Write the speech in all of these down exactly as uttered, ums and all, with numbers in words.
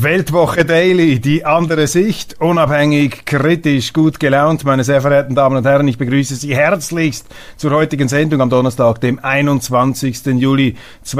Weltwoche Daily, die andere Sicht, unabhängig, kritisch, gut gelaunt. Meine sehr verehrten Damen und Herren, ich begrüße Sie herzlichst zur heutigen Sendung am Donnerstag, dem einundzwanzigsten Juli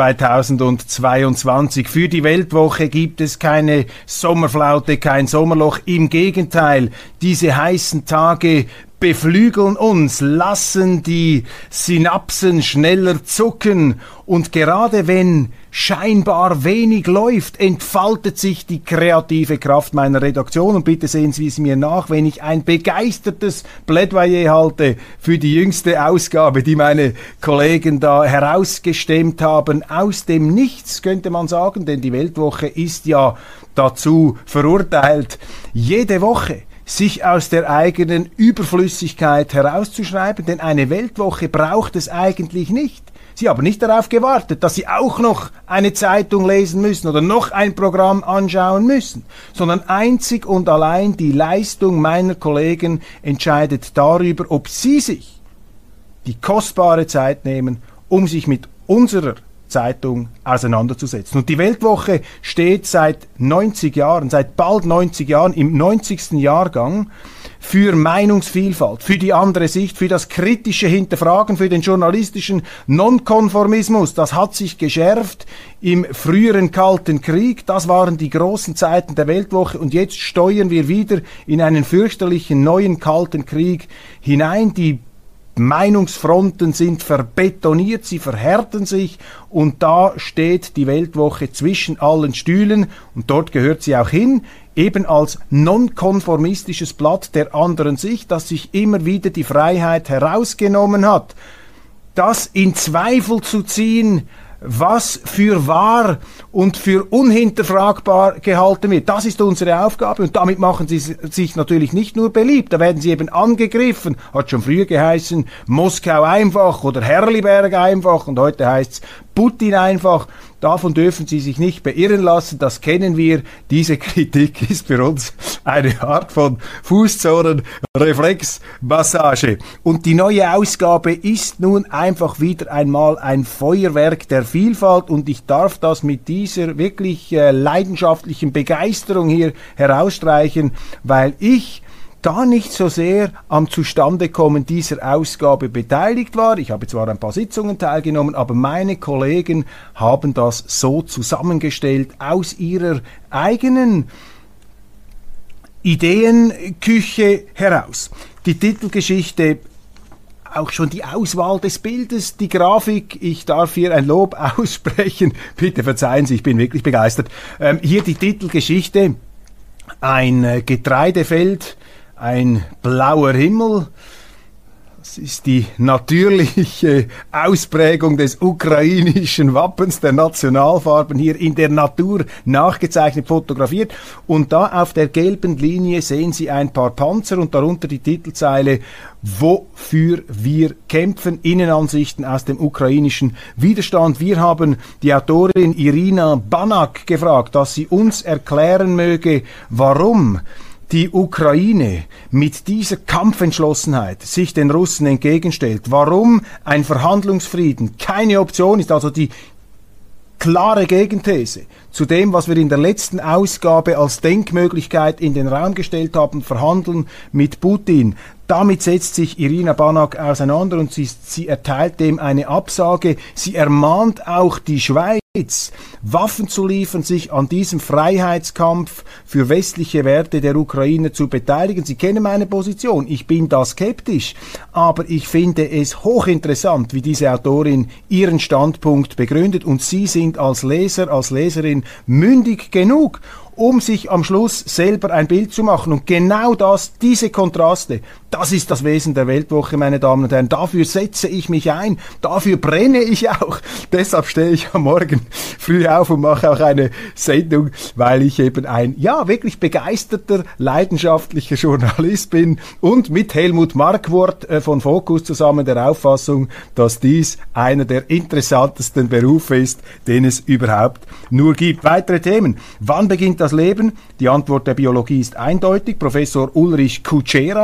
zweitausendzweiundzwanzig. Für die Weltwoche gibt es keine Sommerflaute, kein Sommerloch. Im Gegenteil, diese heißen Tage beflügeln uns, lassen die Synapsen schneller zucken, und gerade wenn scheinbar wenig läuft, entfaltet sich die kreative Kraft meiner Redaktion. Und bitte sehen Sie es mir nach, wenn ich ein begeistertes Plädoyer halte für die jüngste Ausgabe, die meine Kollegen da herausgestemmt haben. Aus dem Nichts, könnte man sagen, denn die Weltwoche ist ja dazu verurteilt, jede Woche sich aus der eigenen Überflüssigkeit herauszuschreiben, denn eine Weltwoche braucht es eigentlich nicht. Sie haben nicht darauf gewartet, dass Sie auch noch eine Zeitung lesen müssen oder noch ein Programm anschauen müssen, sondern einzig und allein die Leistung meiner Kollegen entscheidet darüber, ob Sie sich die kostbare Zeit nehmen, um sich mit unserer Zeitung auseinanderzusetzen. Und die Weltwoche steht seit neunzig Jahren, seit bald neunzig Jahren, im neunzigsten Jahrgang, für Meinungsvielfalt, für die andere Sicht, für das kritische Hinterfragen, für den journalistischen Nonkonformismus. Das hat sich geschärft im früheren Kalten Krieg. Das waren die großen Zeiten der Weltwoche, und jetzt steuern wir wieder in einen fürchterlichen neuen Kalten Krieg hinein. Die Meinungsfronten sind verbetoniert, sie verhärten sich, und da steht die Weltwoche zwischen allen Stühlen, und dort gehört sie auch hin, eben als nonkonformistisches Blatt der anderen Sicht, das sich immer wieder die Freiheit herausgenommen hat, das in Zweifel zu ziehen, was für wahr und für unhinterfragbar gehalten wird. Das ist unsere Aufgabe, und damit machen sie sich natürlich nicht nur beliebt, da werden sie eben angegriffen. Hat schon früher geheißen, Moskau einfach oder Herrliberg einfach, und heute heißt's Putin einfach. Davon dürfen Sie sich nicht beirren lassen, das kennen wir. Diese Kritik ist für uns eine Art von Fußzonenreflexmassage. Und die neue Ausgabe ist nun einfach wieder einmal ein Feuerwerk der Vielfalt, und ich darf das mit dieser wirklich äh, leidenschaftlichen Begeisterung hier herausstreichen, weil ich gar nicht so sehr am Zustandekommen dieser Ausgabe beteiligt war. Ich habe zwar ein paar Sitzungen teilgenommen, aber meine Kollegen haben das so zusammengestellt aus ihrer eigenen Ideenküche heraus. Die Titelgeschichte, auch schon die Auswahl des Bildes, die Grafik, ich darf hier ein Lob aussprechen. Bitte verzeihen Sie, ich bin wirklich begeistert. Ähm, hier die Titelgeschichte, ein äh, Getreidefeld, ein blauer Himmel. Das ist die natürliche Ausprägung des ukrainischen Wappens, der Nationalfarben, hier in der Natur nachgezeichnet, fotografiert. Und da auf der gelben Linie sehen Sie ein paar Panzer und darunter die Titelzeile "Wofür wir kämpfen", Innenansichten aus dem ukrainischen Widerstand. Wir haben die Autorin Irina Banak gefragt, dass sie uns erklären möge, warum die Ukraine mit dieser Kampfentschlossenheit sich den Russen entgegenstellt, warum ein Verhandlungsfrieden keine Option ist, also die klare Gegenthese zu dem, was wir in der letzten Ausgabe als Denkmöglichkeit in den Raum gestellt haben, verhandeln mit Putin. Damit setzt sich Irina Banak auseinander, und sie, sie erteilt dem eine Absage. Sie ermahnt auch die Schweiz, Waffen zu liefern, sich an diesem Freiheitskampf für westliche Werte der Ukraine zu beteiligen. Sie kennen meine Position. Ich bin da skeptisch, aber ich finde es hochinteressant, wie diese Autorin ihren Standpunkt begründet, und Sie sind als Leser, als Leserin mündig genug, um sich am Schluss selber ein Bild zu machen. Und genau das, diese Kontraste, das ist das Wesen der Weltwoche, meine Damen und Herren. Dafür setze ich mich ein, dafür brenne ich auch. Deshalb stehe ich am Morgen früh auf und mache auch eine Sendung, weil ich eben ein, ja, wirklich begeisterter, leidenschaftlicher Journalist bin und mit Helmut Markwort äh, von Focus zusammen der Auffassung, dass dies einer der interessantesten Berufe ist, den es überhaupt nur gibt. Weitere Themen. Wann beginnt das Leben? Die Antwort der Biologie ist eindeutig. Professor Ulrich Kutschera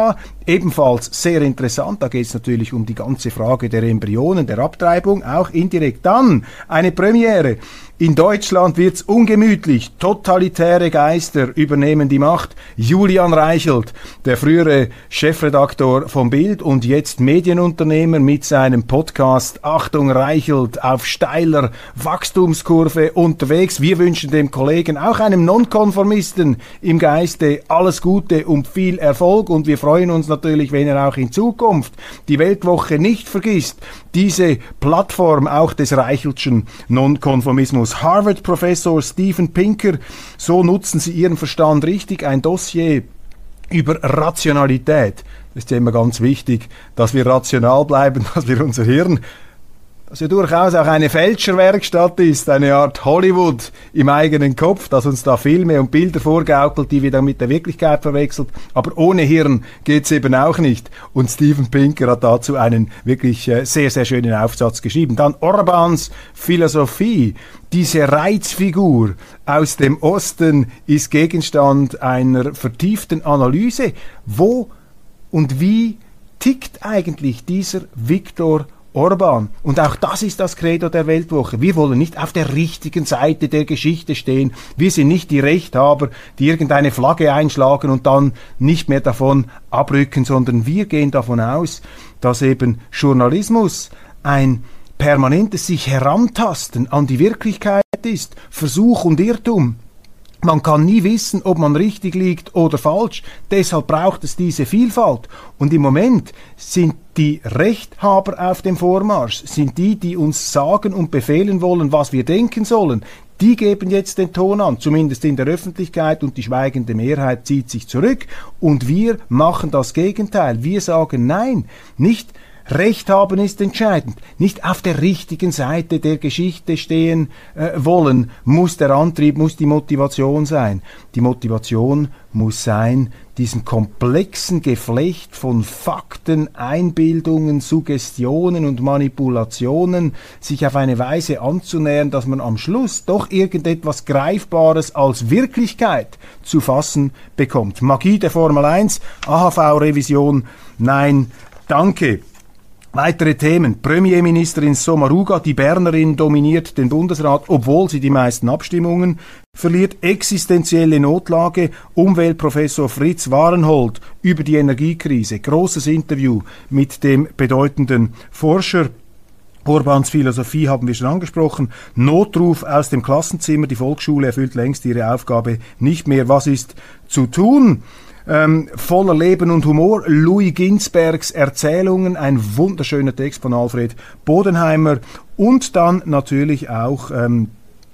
Ebenfalls sehr interessant, da geht es natürlich um die ganze Frage der Embryonen, der Abtreibung, auch indirekt. Dann eine Premiere. In Deutschland wird's ungemütlich. Totalitäre Geister übernehmen die Macht. Julian Reichelt, der frühere Chefredaktor vom Bild und jetzt Medienunternehmer mit seinem Podcast Achtung Reichelt auf steiler Wachstumskurve unterwegs. Wir wünschen dem Kollegen, auch einem Nonkonformisten im Geiste, alles Gute und viel Erfolg und wir freuen uns natürlich, wenn er auch in Zukunft die Weltwoche nicht vergisst, diese Plattform auch des Reicheltschen Nonkonformismus. Harvard-Professor Steven Pinker, so nutzen Sie Ihren Verstand richtig, ein Dossier über Rationalität. Das ist ja immer ganz wichtig, dass wir rational bleiben, dass wir unser Hirn, das ja durchaus auch eine Fälscherwerkstatt ist, eine Art Hollywood im eigenen Kopf, das uns da Filme und Bilder vorgaukelt, die wir dann mit der Wirklichkeit verwechselt. Aber ohne Hirn geht's eben auch nicht. Und Steven Pinker hat dazu einen wirklich äh, sehr, sehr schönen Aufsatz geschrieben. Dann Orbáns Philosophie. Diese Reizfigur aus dem Osten ist Gegenstand einer vertieften Analyse. Wo und wie tickt eigentlich dieser Viktor Orbán? Und auch das ist das Credo der Weltwoche. Wir wollen nicht auf der richtigen Seite der Geschichte stehen. Wir sind nicht die Rechthaber, die irgendeine Flagge einschlagen und dann nicht mehr davon abrücken, sondern wir gehen davon aus, dass eben Journalismus ein permanentes sich herantasten an die Wirklichkeit ist, Versuch und Irrtum. Man kann nie wissen, ob man richtig liegt oder falsch. Deshalb braucht es diese Vielfalt. Und im Moment sind die Rechthaber auf dem Vormarsch, sind die, die uns sagen und befehlen wollen, was wir denken sollen. Die geben jetzt den Ton an, zumindest in der Öffentlichkeit, und die schweigende Mehrheit zieht sich zurück. Und wir machen das Gegenteil. Wir sagen nein, nicht Recht haben ist entscheidend. Nicht auf der richtigen Seite der Geschichte stehen äh, wollen, muss der Antrieb, muss die Motivation sein. Die Motivation muss sein, diesem komplexen Geflecht von Fakten, Einbildungen, Suggestionen und Manipulationen sich auf eine Weise anzunähern, dass man am Schluss doch irgendetwas Greifbares als Wirklichkeit zu fassen bekommt. Magie der Formel eins, A H V-Revision, nein, danke. Weitere Themen. Premierministerin Sommaruga, die Bernerin, dominiert den Bundesrat, obwohl sie die meisten Abstimmungen verliert. Existenzielle Notlage. Umweltprofessor Fritz Warenhold über die Energiekrise. Großes Interview mit dem bedeutenden Forscher. Orbáns Philosophie haben wir schon angesprochen. Notruf aus dem Klassenzimmer. Die Volksschule erfüllt längst ihre Aufgabe nicht mehr. Was ist zu tun? Ähm, voller Leben und Humor, Louis Ginsbergs Erzählungen, ein wunderschöner Text von Alfred Bodenheimer und dann natürlich auch ähm,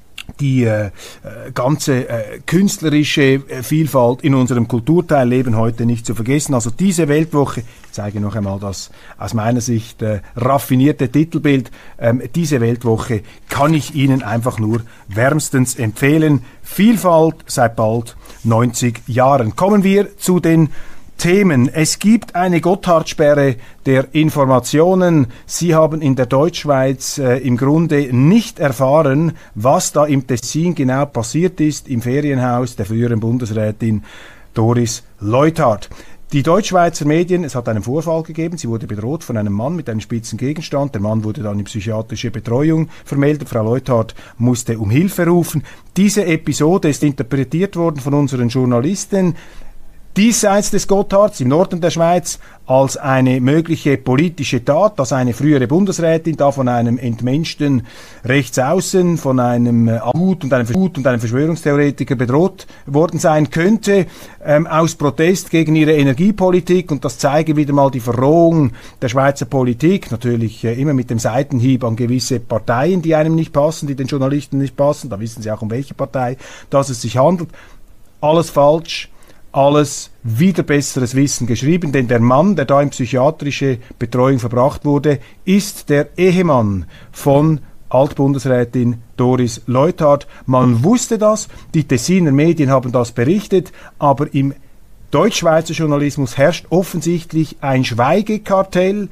die äh, ganze äh, künstlerische äh, Vielfalt in unserem Kulturteilleben heute nicht zu vergessen. Also diese Weltwoche, ich zeige noch einmal das aus meiner Sicht äh, raffinierte Titelbild, ähm, diese Weltwoche kann ich Ihnen einfach nur wärmstens empfehlen. Vielfalt seit bald neunzig Jahren. Kommen wir zu den Themen. Es gibt eine Gotthard-Sperre der Informationen. Sie haben in der Deutschschweiz äh, im Grunde nicht erfahren, was da im Tessin genau passiert ist, im Ferienhaus der früheren Bundesrätin Doris Leuthard. Die Deutschschweizer Medien, es hat einen Vorfall gegeben, sie wurde bedroht von einem Mann mit einem spitzen Gegenstand. Der Mann wurde dann in psychiatrische Betreuung vermeldet. Frau Leuthard musste um Hilfe rufen. Diese Episode ist interpretiert worden von unseren Journalisten diesseits des Gotthards im Norden der Schweiz als eine mögliche politische Tat, dass eine frühere Bundesrätin da von einem entmenschten Rechtsaußen, von einem Hut und einem, Hut und einem Verschwörungstheoretiker bedroht worden sein könnte, ähm, aus Protest gegen ihre Energiepolitik. Und das zeige wieder mal die Verrohung der Schweizer Politik, natürlich äh, immer mit dem Seitenhieb an gewisse Parteien, die einem nicht passen, die den Journalisten nicht passen. Da wissen Sie auch, um welche Partei dass es sich handelt. Alles falsch. Alles wieder besseres Wissen geschrieben, denn der Mann, der da in psychiatrische Betreuung verbracht wurde, ist der Ehemann von Altbundesrätin Doris Leuthard. Man wusste das, die Tessiner Medien haben das berichtet, aber im Deutschschweizer Journalismus herrscht offensichtlich ein Schweigekartell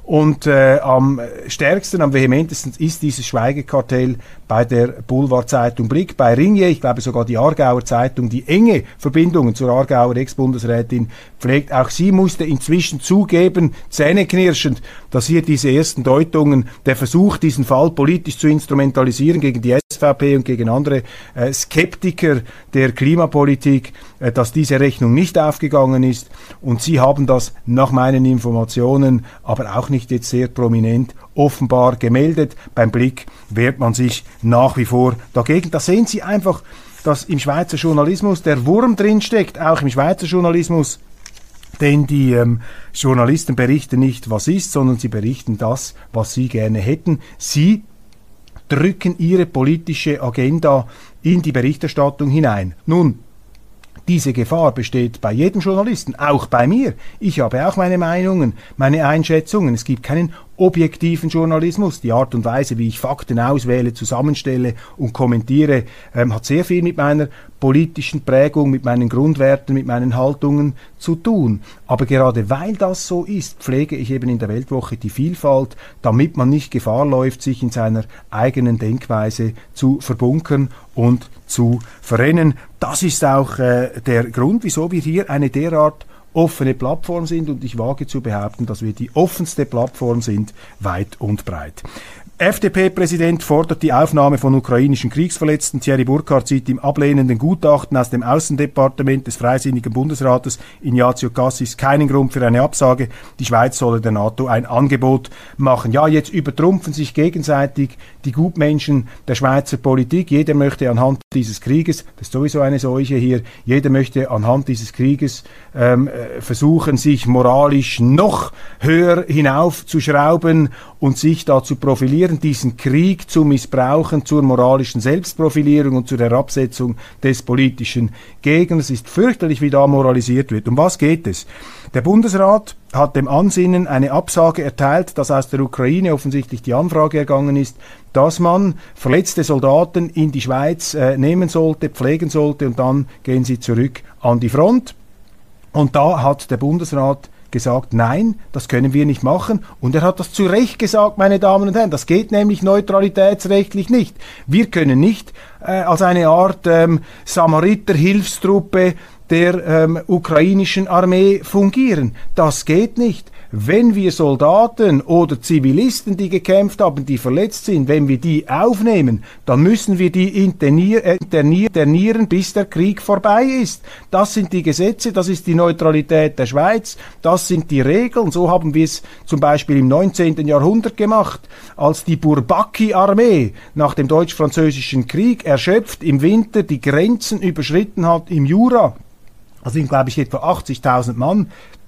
Und äh, am stärksten, am vehementesten ist dieses Schweigekartell bei der Boulevardzeitung Blick, bei Ringier, ich glaube sogar die Aargauer Zeitung, die enge Verbindungen zur Aargauer Ex-Bundesrätin pflegt. Auch sie musste inzwischen zugeben, zähneknirschend, dass hier diese ersten Deutungen, der Versuch, diesen Fall politisch zu instrumentalisieren gegen die S V P und gegen andere äh, Skeptiker der Klimapolitik, äh, dass diese Rechnung nicht aufgegangen ist. Und sie haben das nach meinen Informationen aber auch nicht jetzt sehr prominent offenbar gemeldet. Beim Blick wehrt man sich nach wie vor dagegen. Da sehen Sie einfach, dass im Schweizer Journalismus der Wurm drinsteckt, auch im Schweizer Journalismus. Denn die ähm, Journalisten berichten nicht, was ist, sondern sie berichten das, was sie gerne hätten. Sie drücken ihre politische Agenda in die Berichterstattung hinein. Nun, diese Gefahr besteht bei jedem Journalisten, auch bei mir. Ich habe auch meine Meinungen, meine Einschätzungen. Es gibt keinen objektiven Journalismus. Die Art und Weise, wie ich Fakten auswähle, zusammenstelle und kommentiere, ähm, hat sehr viel mit meiner politischen Prägung, mit meinen Grundwerten, mit meinen Haltungen zu tun. Aber gerade weil das so ist, pflege ich eben in der Weltwoche die Vielfalt, damit man nicht Gefahr läuft, sich in seiner eigenen Denkweise zu verbunkern und zu verrennen. Das ist auch äh, der Grund, wieso wir hier eine derart offene Plattform sind, und ich wage zu behaupten, dass wir die offenste Plattform sind, weit und breit. F D P-Präsident fordert die Aufnahme von ukrainischen Kriegsverletzten. Thierry Burkhardt sieht im ablehnenden Gutachten aus dem Außendepartement des Freisinnigen Bundesrates Ignazio Cassis keinen Grund für eine Absage. Die Schweiz solle der NATO ein Angebot machen. Ja, jetzt übertrumpfen sich gegenseitig die Gutmenschen der Schweizer Politik. Jeder möchte anhand dieses Krieges, das ist sowieso eine Seuche hier, jeder möchte anhand dieses Krieges ähm, versuchen, sich moralisch noch höher hinaufzuschrauben und sich da zu profilieren, diesen Krieg zu missbrauchen zur moralischen Selbstprofilierung und zur Herabsetzung des politischen Gegners. Es ist fürchterlich, wie da moralisiert wird. Um was geht es? Der Bundesrat hat dem Ansinnen eine Absage erteilt, dass aus der Ukraine offensichtlich die Anfrage ergangen ist, dass man verletzte Soldaten in die Schweiz äh, nehmen sollte, pflegen sollte, und dann gehen sie zurück an die Front. Und da hat der Bundesrat gesagt, nein, das können wir nicht machen. Und er hat das zu Recht gesagt, meine Damen und Herren. Das geht nämlich neutralitätsrechtlich nicht. Wir können nicht äh, als eine Art ähm, Samariter-Hilfstruppe der ähm, ukrainischen Armee fungieren. Das geht nicht. Wenn wir Soldaten oder Zivilisten, die gekämpft haben, die verletzt sind, wenn wir die aufnehmen, dann müssen wir die internier, äh, internieren, bis der Krieg vorbei ist. Das sind die Gesetze, das ist die Neutralität der Schweiz, das sind die Regeln. So haben wir es zum Beispiel im neunzehnten Jahrhundert gemacht, als die Bourbaki-Armee nach dem Deutsch-Französischen Krieg erschöpft im Winter die Grenzen überschritten hat im Jura. Da sind, glaube ich, etwa achtzigtausend Mann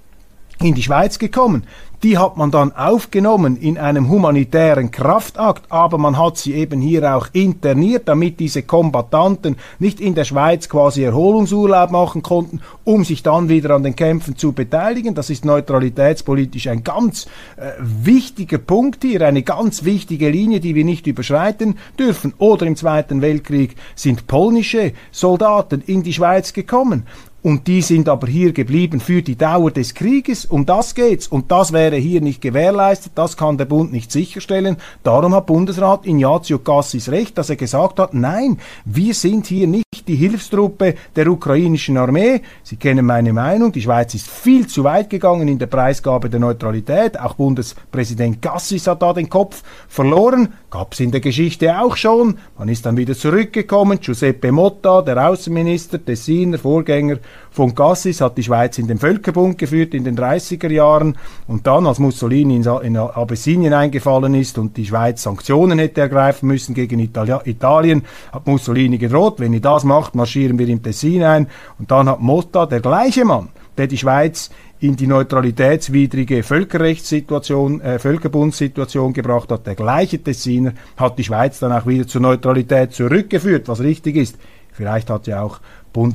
in die Schweiz gekommen. Die hat man dann aufgenommen in einem humanitären Kraftakt, aber man hat sie eben hier auch interniert, damit diese Kombattanten nicht in der Schweiz quasi Erholungsurlaub machen konnten, um sich dann wieder an den Kämpfen zu beteiligen. Das ist neutralitätspolitisch ein ganz äh, wichtiger Punkt hier, eine ganz wichtige Linie, die wir nicht überschreiten dürfen. Oder im Zweiten Weltkrieg sind polnische Soldaten in die Schweiz gekommen. Und die sind aber hier geblieben für die Dauer des Krieges. Um das geht's. Und das wäre hier nicht gewährleistet. Das kann der Bund nicht sicherstellen. Darum hat Bundesrat Ignazio Cassis recht, dass er gesagt hat, nein, wir sind hier nicht die Hilfstruppe der ukrainischen Armee. Sie kennen meine Meinung. Die Schweiz ist viel zu weit gegangen in der Preisgabe der Neutralität. Auch Bundespräsident Cassis hat da den Kopf verloren. Gab's in der Geschichte auch schon. Man ist dann wieder zurückgekommen. Giuseppe Motta, der Außenminister, Tessiner, Vorgänger von Cassis, hat die Schweiz in den Völkerbund geführt in den dreißiger Jahren, und dann, als Mussolini in, in Abessinien eingefallen ist und die Schweiz Sanktionen hätte ergreifen müssen gegen Itali- Italien, hat Mussolini gedroht, wenn ihr das macht, marschieren wir im Tessin ein. Und dann hat Motta, der gleiche Mann, der die Schweiz in die neutralitätswidrige Völkerrechtssituation, äh, Völkerbundssituation gebracht hat, der gleiche Tessiner, hat die Schweiz dann auch wieder zur Neutralität zurückgeführt, was richtig ist. Vielleicht hat ja auch Bundespräsident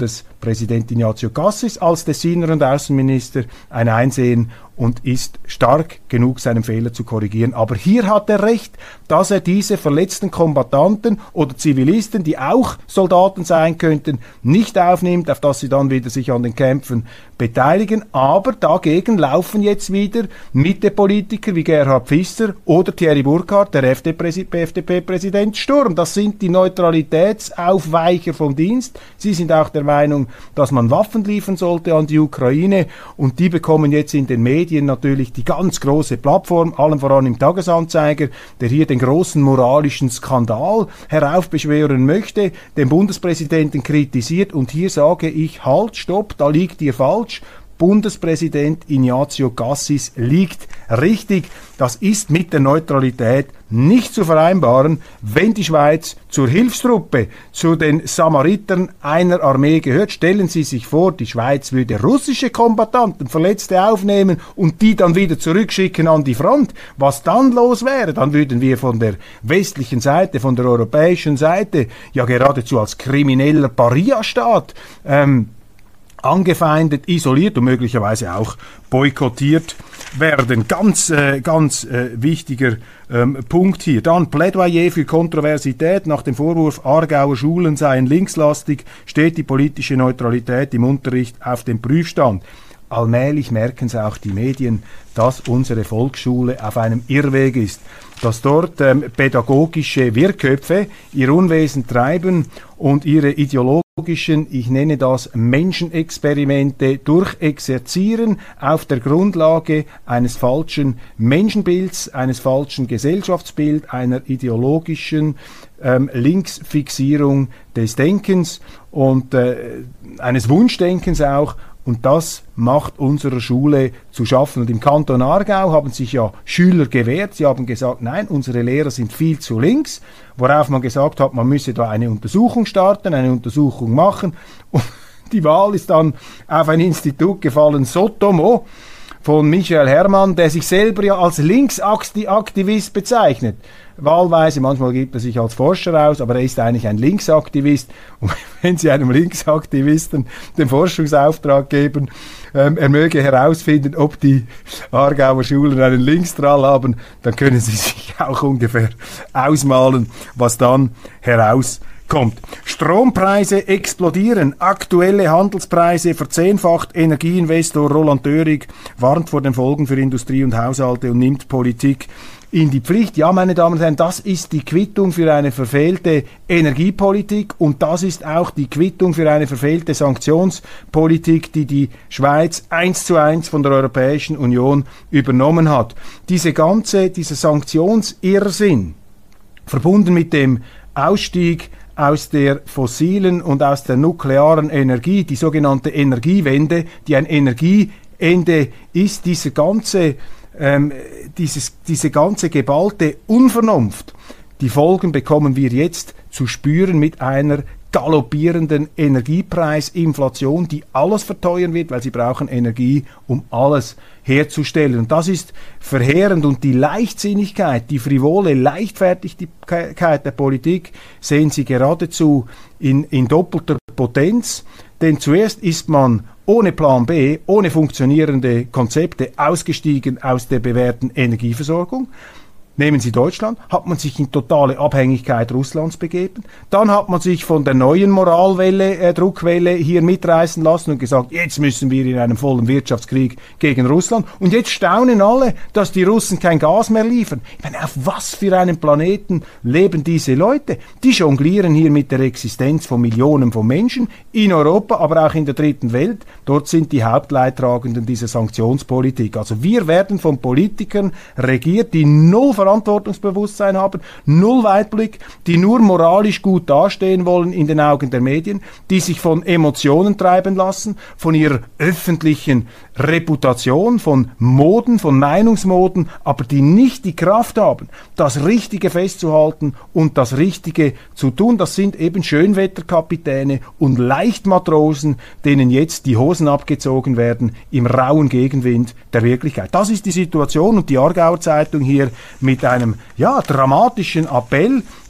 Präsident Ignazio Cassis als Tessiner und Außenminister ein Einsehen und ist stark genug, seinen Fehler zu korrigieren. Aber hier hat er recht, dass er diese verletzten Kombattanten oder Zivilisten, die auch Soldaten sein könnten, nicht aufnimmt, auf dass sie dann wieder sich an den Kämpfen beteiligen. Aber dagegen laufen jetzt wieder Mitte-Politiker wie Gerhard Pfister oder Thierry Burkhardt, der F D P-Präsident, Sturm. Das sind die Neutralitätsaufweicher vom Dienst. Sie sind auch der Meinung, dass man Waffen liefern sollte an die Ukraine, und die bekommen jetzt in den Medien natürlich die ganz große Plattform, allen voran im Tagesanzeiger, der hier den großen moralischen Skandal heraufbeschwören möchte, den Bundespräsidenten kritisiert, und hier sage ich, halt, stopp, da liegt ihr falsch. Bundespräsident Ignazio Cassis liegt richtig. Das ist mit der Neutralität nicht zu vereinbaren, wenn die Schweiz zur Hilfstruppe, zu den Samaritern einer Armee gehört. Stellen Sie sich vor, die Schweiz würde russische Kombattanten, Verletzte aufnehmen und die dann wieder zurückschicken an die Front. Was dann los wäre, dann würden wir von der westlichen Seite, von der europäischen Seite, ja geradezu als krimineller Paria-Staat ähm, angefeindet, isoliert und möglicherweise auch boykottiert werden. Ganz, äh, ganz äh, wichtiger ähm, Punkt hier. Dann Plädoyer für Kontroversität. Nach dem Vorwurf, Aargauer Schulen seien linkslastig, steht die politische Neutralität im Unterricht auf dem Prüfstand. Allmählich merken es auch die Medien, dass unsere Volksschule auf einem Irrweg ist, dass dort ähm, pädagogische Wirrköpfe ihr Unwesen treiben und ihre ideologischen, ich nenne das Menschenexperimente, durchexerzieren auf der Grundlage eines falschen Menschenbilds, eines falschen Gesellschaftsbilds, einer ideologischen ähm, Linksfixierung des Denkens und äh, eines Wunschdenkens auch. Und das macht unserer Schule zu schaffen. Und im Kanton Aargau haben sich ja Schüler gewehrt. Sie haben gesagt, nein, unsere Lehrer sind viel zu links. Worauf man gesagt hat, man müsse da eine Untersuchung starten, eine Untersuchung machen. Und die Wahl ist dann auf ein Institut gefallen, Sotomo, von Michael Herrmann, der sich selber ja als Linksaktivist bezeichnet. Wahlweise, manchmal gibt er sich als Forscher aus, aber er ist eigentlich ein Linksaktivist. Und wenn Sie einem Linksaktivisten den Forschungsauftrag geben, ähm, er möge herausfinden, ob die Aargauer Schulen einen Linkstrahl haben, dann können Sie sich auch ungefähr ausmalen, was dann herauskommt. Strompreise explodieren, aktuelle Handelspreise verzehnfacht. Energieinvestor Roland Dörig warnt vor den Folgen für Industrie und Haushalte und nimmt Politik in die Pflicht. Ja, meine Damen und Herren, das ist die Quittung für eine verfehlte Energiepolitik und das ist auch die Quittung für eine verfehlte Sanktionspolitik, die die Schweiz eins zu eins von der Europäischen Union übernommen hat. Diese ganze, dieser Sanktionsirrsinn, verbunden mit dem Ausstieg aus der fossilen und aus der nuklearen Energie, die sogenannte Energiewende, die ein Energieende ist, diese ganze Ähm, dieses, diese ganze geballte Unvernunft, die Folgen bekommen wir jetzt zu spüren mit einer galoppierenden Energiepreisinflation, die alles verteuern wird, weil sie brauchen Energie, um alles herzustellen. Und das ist verheerend. Und die Leichtsinnigkeit, die frivole Leichtfertigkeit der Politik sehen Sie geradezu in, in doppelter Potenz. Denn zuerst ist man ohne Plan B, ohne funktionierende Konzepte ausgestiegen aus der bewährten Energieversorgung. Nehmen Sie Deutschland, hat man sich in totale Abhängigkeit Russlands begeben. Dann hat man sich von der neuen Moralwelle, äh, Druckwelle hier mitreißen lassen und gesagt, jetzt müssen wir in einem vollen Wirtschaftskrieg gegen Russland. Und jetzt staunen alle, dass die Russen kein Gas mehr liefern. Ich meine, auf was für einem Planeten leben diese Leute? Die jonglieren hier mit der Existenz von Millionen von Menschen in Europa, aber auch in der dritten Welt. Dort sind die Hauptleidtragenden dieser Sanktionspolitik. Also wir werden von Politikern regiert, die null Verantwortungsbewusstsein haben, null Weitblick, die nur moralisch gut dastehen wollen in den Augen der Medien, die sich von Emotionen treiben lassen, von ihrer öffentlichen Reputation, von Moden, von Meinungsmoden, aber die nicht die Kraft haben, das Richtige festzuhalten und das Richtige zu tun. Das sind eben Schönwetterkapitäne und Leichtmatrosen, denen jetzt die Hosen abgezogen werden im rauen Gegenwind der Wirklichkeit. Das ist die Situation und die Aargauer Zeitung hier mit einem ja, dramatischen Appell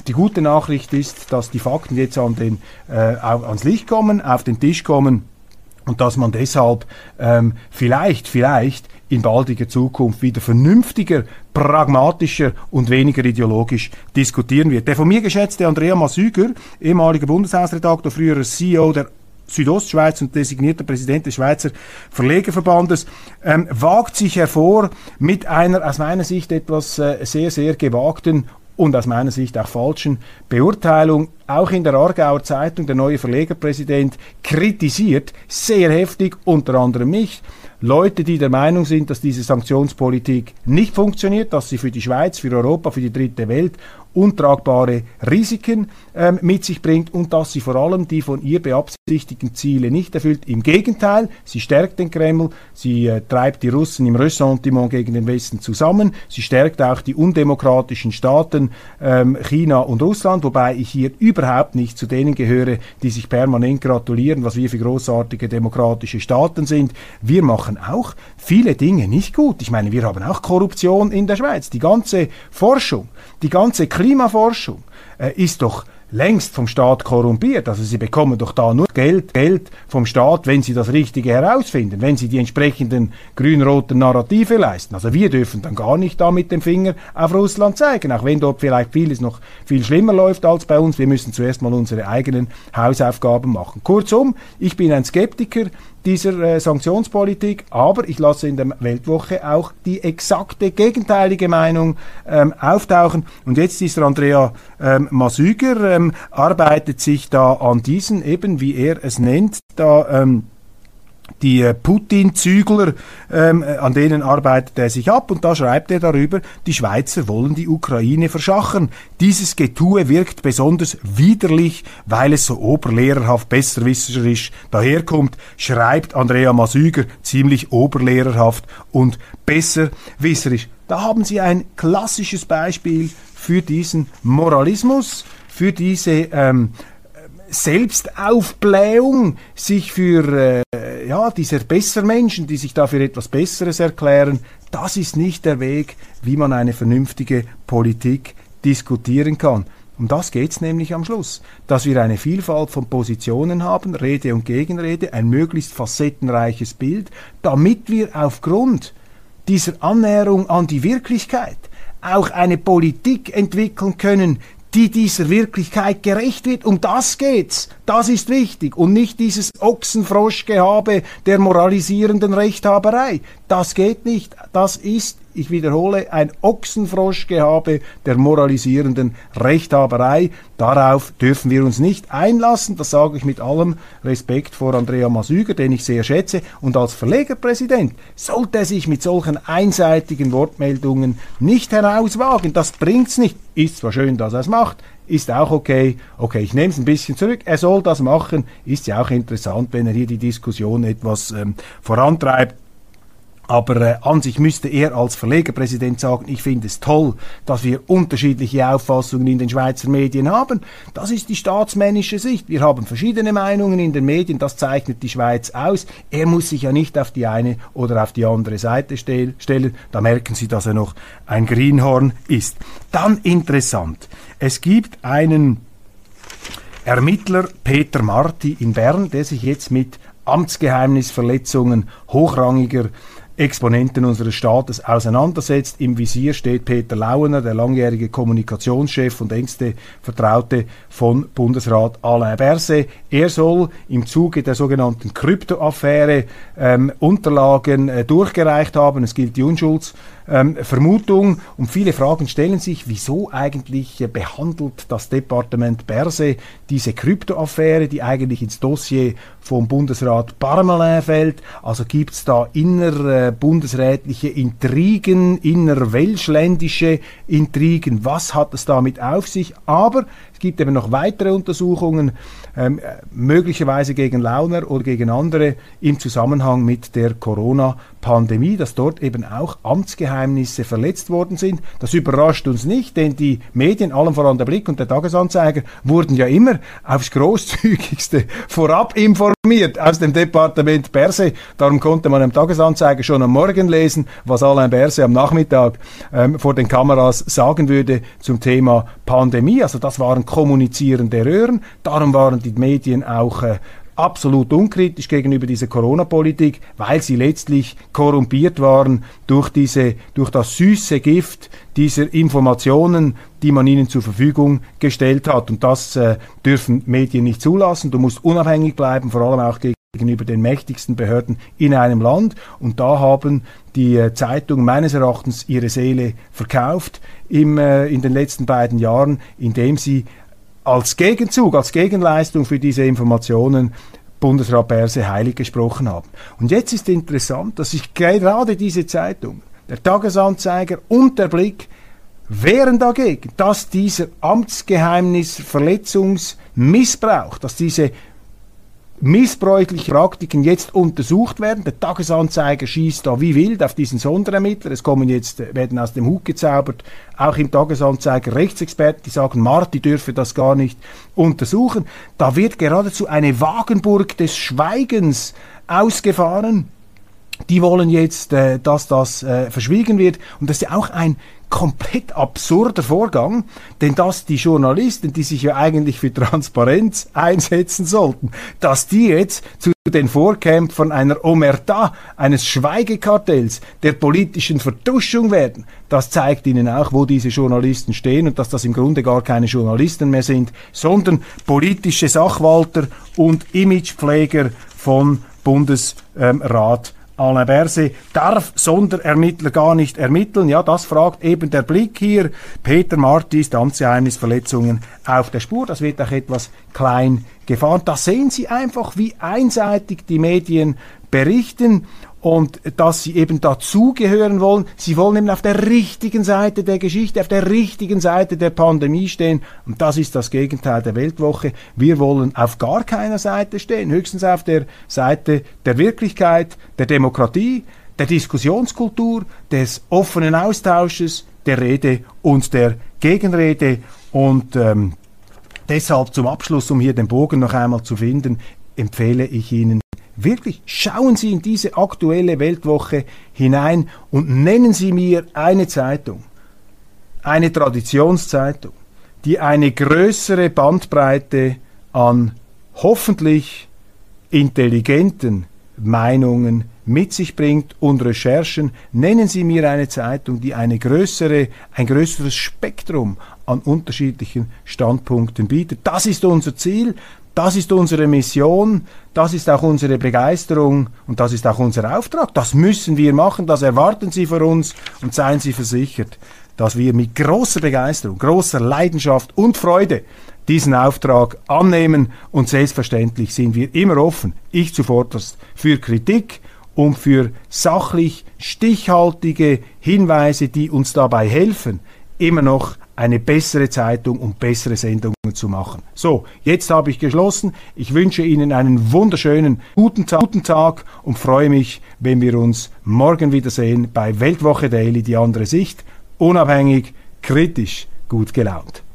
Die gute Nachricht ist, dass die Fakten jetzt an den, äh, ans Licht kommen, auf den Tisch kommen und dass man deshalb ähm, vielleicht, vielleicht in baldiger Zukunft wieder vernünftiger, pragmatischer und weniger ideologisch diskutieren wird. Der von mir geschätzte Andrea Masüger, ehemaliger Bundeshausredaktor, früherer C E O der Südostschweiz und designierter Präsident des Schweizer Verlegerverbandes, ähm, wagt sich hervor mit einer aus meiner Sicht etwas äh, sehr, sehr gewagten und aus meiner Sicht auch falschen Beurteilung. Auch in der Aargauer Zeitung, der neue Verlegerpräsident kritisiert sehr heftig, unter anderem mich, Leute, die der Meinung sind, dass diese Sanktionspolitik nicht funktioniert, dass sie für die Schweiz, für Europa, für die dritte Welt untragbare Risiken ähm, mit sich bringt und dass sie vor allem die von ihr beabsichtigten Ziele nicht erfüllt. Im Gegenteil, sie stärkt den Kreml, sie äh, treibt die Russen im Ressentiment gegen den Westen zusammen, sie stärkt auch die undemokratischen Staaten ähm, China und Russland, wobei ich hier überhaupt nicht zu denen gehöre, die sich permanent gratulieren, was wir für großartige demokratische Staaten sind. Wir machen auch viele Dinge nicht gut. Ich meine, wir haben auch Korruption in der Schweiz. Die ganze Forschung, die ganze Klimaforschung äh, ist doch längst vom Staat korrumpiert. Also sie bekommen doch da nur Geld, Geld vom Staat, wenn sie das Richtige herausfinden, wenn sie die entsprechenden grün-roten Narrative leisten. Also wir dürfen dann gar nicht da mit dem Finger auf Russland zeigen, auch wenn dort vielleicht vieles noch viel schlimmer läuft als bei uns. Wir müssen zuerst mal unsere eigenen Hausaufgaben machen. Kurzum, ich bin ein Skeptiker dieser äh, Sanktionspolitik, aber ich lasse in der Weltwoche auch die exakte gegenteilige Meinung ähm, auftauchen. Und jetzt ist der Andrea ähm, Masüger, ähm, arbeitet sich da an diesen, eben wie er es nennt, da ähm, die äh, Putin-Zügler, ähm, an denen arbeitet er sich ab und da schreibt er darüber, die Schweizer wollen die Ukraine verschachern. Dieses Getue wirkt besonders widerlich, weil es so oberlehrerhaft besserwisserisch daherkommt, schreibt Andrea Masüger ziemlich oberlehrerhaft und besserwisserisch. Da haben Sie ein klassisches Beispiel für diesen Moralismus, für diese ähm, Selbstaufblähung, sich für äh, ja, diese Bessermenschen, die sich da für etwas Besseres erklären, das ist nicht der Weg, wie man eine vernünftige Politik diskutieren kann. Um das geht's nämlich am Schluss, dass wir eine Vielfalt von Positionen haben, Rede und Gegenrede, ein möglichst facettenreiches Bild, damit wir aufgrund dieser Annäherung an die Wirklichkeit auch eine Politik entwickeln können, die dieser Wirklichkeit gerecht wird. Um das geht's. Das ist wichtig. Und nicht dieses Ochsenfroschgehabe der moralisierenden Rechthaberei. Das geht nicht. Das ist, ich wiederhole, ein Ochsenfroschgehabe der moralisierenden Rechthaberei. Darauf dürfen wir uns nicht einlassen. Das sage ich mit allem Respekt vor Andrea Masüger, den ich sehr schätze. Und als Verlegerpräsident sollte er sich mit solchen einseitigen Wortmeldungen nicht herauswagen. Das bringt's nicht. Ist zwar schön, dass er es macht, ist auch okay. Okay, ich nehme es ein bisschen zurück. Er soll das machen. Ist ja auch interessant, wenn er hier die Diskussion etwas ähm, vorantreibt. Aber äh, an sich müsste er als Verlegerpräsident sagen, ich finde es toll, dass wir unterschiedliche Auffassungen in den Schweizer Medien haben. Das ist die staatsmännische Sicht. Wir haben verschiedene Meinungen in den Medien, das zeichnet die Schweiz aus. Er muss sich ja nicht auf die eine oder auf die andere Seite stell- stellen. Da merken Sie, dass er noch ein Greenhorn ist. Dann interessant. Es gibt einen Ermittler, Peter Marti in Bern, der sich jetzt mit Amtsgeheimnisverletzungen hochrangiger Exponenten unseres Staates auseinandersetzt. Im Visier steht Peter Lauener, der langjährige Kommunikationschef und engste Vertraute von Bundesrat Alain Berset. Er soll im Zuge der sogenannten Kryptoaffäre ähm, Unterlagen äh, durchgereicht haben. Es gilt die Unschuldsvermutung ähm, und viele Fragen stellen sich, wieso eigentlich äh, behandelt das Departement Berset diese Kryptoaffäre, die eigentlich ins Dossier vom Bundesrat Parmelin fällt. Also gibt es da inner äh, bundesrätliche Intrigen, innerwelschländische Intrigen. Was hat es damit auf sich? Aber es gibt eben noch weitere Untersuchungen, ähm, möglicherweise gegen Launer oder gegen andere im Zusammenhang mit der Corona-Pandemie. Pandemie, dass dort eben auch Amtsgeheimnisse verletzt worden sind. Das überrascht uns nicht, denn die Medien, allem voran der Blick und der Tagesanzeiger, wurden ja immer aufs Großzügigste vorab informiert aus dem Departement Berse. Darum konnte man im Tagesanzeiger schon am Morgen lesen, was Alain Berset am Nachmittag ähm, vor den Kameras sagen würde zum Thema Pandemie. Also das waren kommunizierende Röhren. Darum waren die Medien auch äh, absolut unkritisch gegenüber dieser Corona-Politik, weil sie letztlich korrumpiert waren durch diese, durch das süße Gift dieser Informationen, die man ihnen zur Verfügung gestellt hat. Und das äh, dürfen Medien nicht zulassen. Du musst unabhängig bleiben, vor allem auch gegenüber den mächtigsten Behörden in einem Land. Und da haben die äh, Zeitungen meines Erachtens ihre Seele verkauft im, äh, in den letzten beiden Jahren, indem sie als Gegenzug, als Gegenleistung für diese Informationen Bundesrat Berset heilig gesprochen haben. Und jetzt ist interessant, dass sich gerade diese Zeitung, der Tagesanzeiger und der Blick, wehren dagegen, dass dieser Amtsgeheimnisverletzungsmissbrauch, dass diese missbräuchliche Praktiken jetzt untersucht werden. Der Tagesanzeiger schießt da wie wild auf diesen Sonderermittler. Es kommen jetzt, werden aus dem Hut gezaubert, auch im Tagesanzeiger Rechtsexperten, die sagen, Marti dürfe das gar nicht untersuchen. Da wird geradezu eine Wagenburg des Schweigens ausgefahren. Die wollen jetzt, äh, dass das äh, verschwiegen wird. Und das ist ja auch ein komplett absurder Vorgang, denn dass die Journalisten, die sich ja eigentlich für Transparenz einsetzen sollten, dass die jetzt zu den Vorkämpfern einer Omerta, eines Schweigekartells, der politischen Vertuschung werden, das zeigt ihnen auch, wo diese Journalisten stehen und dass das im Grunde gar keine Journalisten mehr sind, sondern politische Sachwalter und Imagepfleger von Bundesrat Alain Berset. Darf Sonderermittler gar nicht ermitteln? Ja, das fragt eben der Blick hier. Peter Marti ist Amtsgeheimnisverletzungen auf der Spur. Das wird auch etwas klein gefahren. Da sehen Sie einfach, wie einseitig die Medien berichten und dass sie eben dazugehören wollen. Sie wollen eben auf der richtigen Seite der Geschichte, auf der richtigen Seite der Pandemie stehen. Und das ist das Gegenteil der Weltwoche. Wir wollen auf gar keiner Seite stehen, höchstens auf der Seite der Wirklichkeit, der Demokratie, der Diskussionskultur, des offenen Austausches, der Rede und der Gegenrede. Und ähm, deshalb zum Abschluss, um hier den Bogen noch einmal zu finden, empfehle ich Ihnen, wirklich, schauen Sie in diese aktuelle Weltwoche hinein und nennen Sie mir eine Zeitung, eine Traditionszeitung, die eine größere Bandbreite an hoffentlich intelligenten Meinungen mit sich bringt und Recherchen. Nennen Sie mir eine Zeitung, die eine größere, ein größeres Spektrum an unterschiedlichen Standpunkten bietet. Das ist unser Ziel. Das ist unsere Mission, das ist auch unsere Begeisterung und das ist auch unser Auftrag. Das müssen wir machen, das erwarten Sie von uns und seien Sie versichert, dass wir mit großer Begeisterung, großer Leidenschaft und Freude diesen Auftrag annehmen und selbstverständlich sind wir immer offen, ich zuvorderst, für Kritik und für sachlich stichhaltige Hinweise, die uns dabei helfen, immer noch eine bessere Zeitung und bessere Sendungen zu machen. So, jetzt habe ich geschlossen. Ich wünsche Ihnen einen wunderschönen guten Tag, guten Tag und freue mich, wenn wir uns morgen wiedersehen bei Weltwoche Daily, die andere Sicht, unabhängig, kritisch, gut gelaunt.